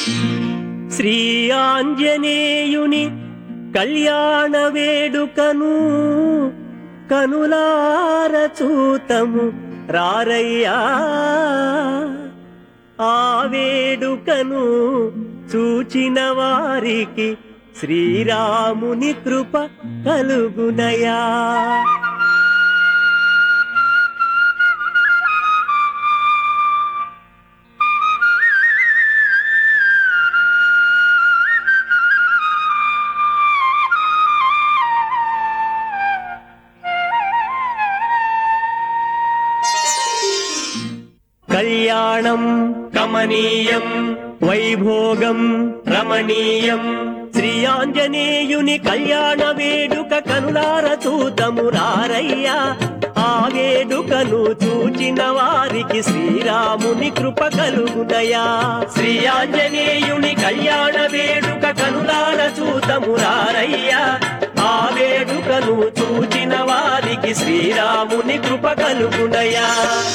శ్రీ ఆంజనేయుని కళ్యాణ వేడుకను కనులార చూతము రారయ్యా. ఆ వేడుకను చూచిన వారికి శ్రీరాముని కృప కలుగునయా. కళ్యాణం కమనీయం వైభోగం రమణీయం. శ్రీ ఆంజనేయుని కళ్యాణ వేడుక కనులార చూతము రారయ్యా. ఆ వేడుకను చూచిన వారికి శ్రీరాముని కృప కలుగునయా. శ్రీ ఆంజనేయుని కళ్యాణ వేడుక కనులార చూతము రారయ్యా. ఆ వేడుకను చూచిన వారికి శ్రీరాముని కృప కలుగునయా.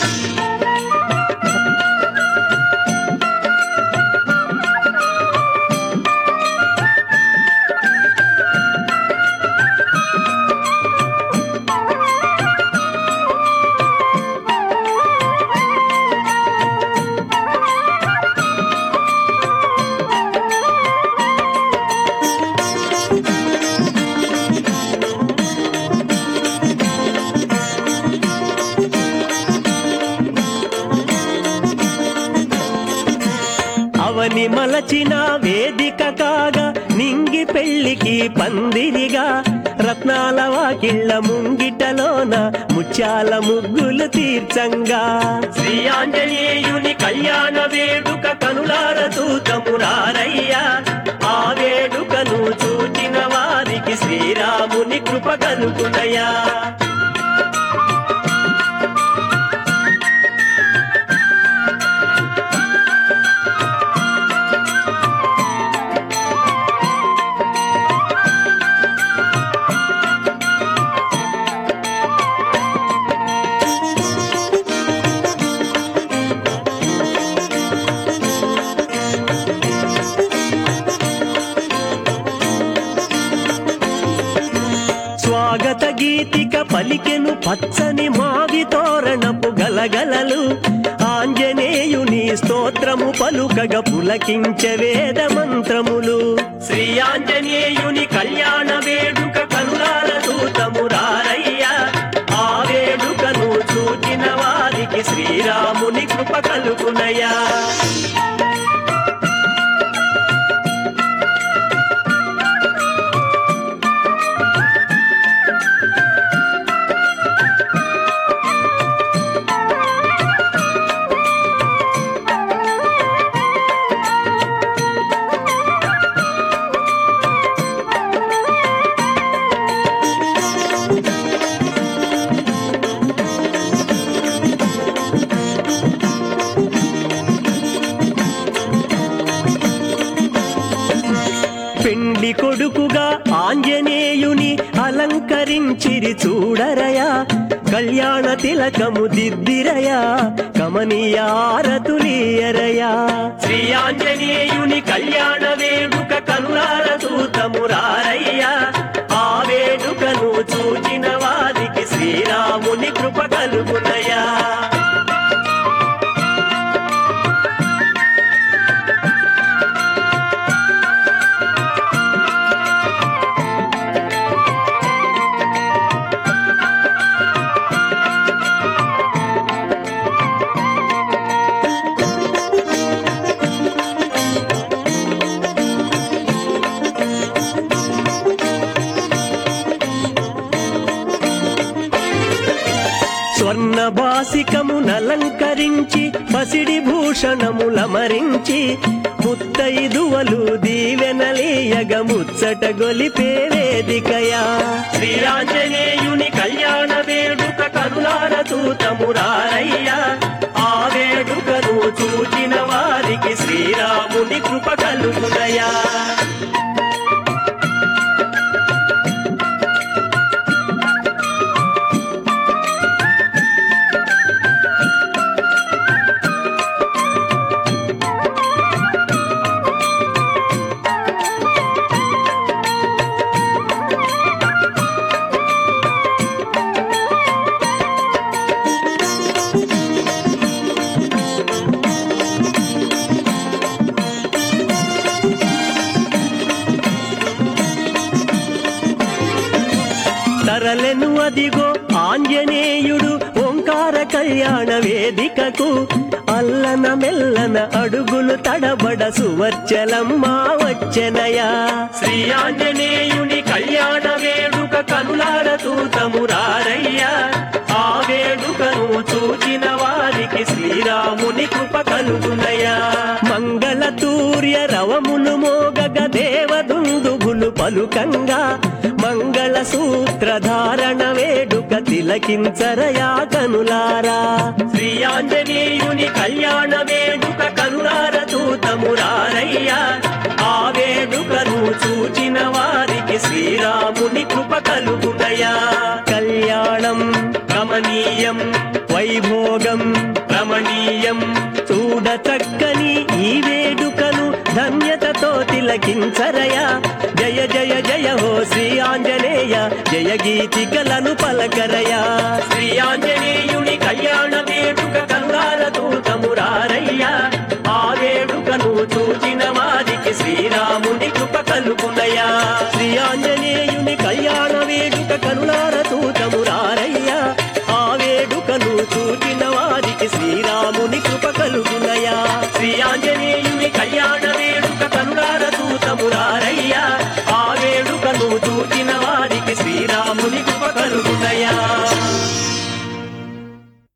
అవని మలచిన వేదిక కాగా నింగి పెళ్లికి పందిరిగా రత్నాల వాకిళ్ళ ముంగిటలోన ముత్యాల ముగ్గులు తీర్చంగా. శ్రీ ఆంజనేయుని కళ్యాణ వేడుక కనులార చూతము రారయ్యా. ఆ వేడుకను చూచిన వారికి శ్రీరాముని కృప కలుగునయా. స్వాగత గీతిక పలికెను పచ్చని మావి తోరణపు గలగలలు. ఆంజనేయుని స్తోత్రము పలుకగ పులకించే వేద మంత్రములు. శ్రీ ఆంజనేయుని కళ్యాణ వేడుక కనులార చూతము రారయ్యా. ఆ వేడుకను చూచిన వారికి శ్రీరాముని కృప కలుగునయా. పెండ్లి కొడుకుగా ఆంజనేయుని అలంకరించిరి చూడరయా. కళ్యాణ తిలకము దిద్దిరయా. కమనీయ ఆరతులీయరయా. శ్రీ ఆంజనేయుని కళ్యాణ వేడుక కనులార చూతము రారయ్యా. ఆ వేడుకను చూచిన వారికి శ్రీరాముని కృప కలుగునయా. స్వర్ణ బాసికమునలంకరించి పసిడి భూషణములమరించి ముత్తైదువలు దీవెనలీయగ ముచ్చట గొలిపే వేదికయా. శ్రీ ఆంజనేయుని కళ్యాణ వేడుక కనులార చూతము రారయ్యా. ఆ వేడుకను చూచిన వారికి శ్రీరాముని కృప కలుగునయా. తరలెను అదిగో ఆంజనేయుడు ఓంకార కళ్యాణ వేదికకు అల్లన మెల్లన అడుగులు తడబడ సువర్చలమ్మ వచ్చెనయా శ్రీ ఆంజనేయుని కళ్యాణ వేడుక కనులార చూతమురారయ్యా ఆ వేడుకను చూచిన వారికి శ్రీరాముని కృప కలుగునయా మంగళ తూర్య రవములు మోగగ దేవదుందుభులు పలుకంగా మంగళ సూత్రధారణ వేడుక తిలకించరయా కనులారా శ్రీ ఆంజనేయుని కళ్యాణ వేడుక కనులార చూతమురారయ్యా ఆ వేడుకను చూచిన వారికి శ్రీరాముని కృప కలుగునయా కళ్యాణం రమణీయం వైభోగం రమణీయం చూడ చక్కని ఈ వేడుకను ధన్యతతో తిలకించరయా జయ జయ జయ హో శ్రీ ఆంజనేయ జయ గీతికలను పలకరయా శ్రీ ఆంజనేయుని కళ్యాణ వేడుక కనులార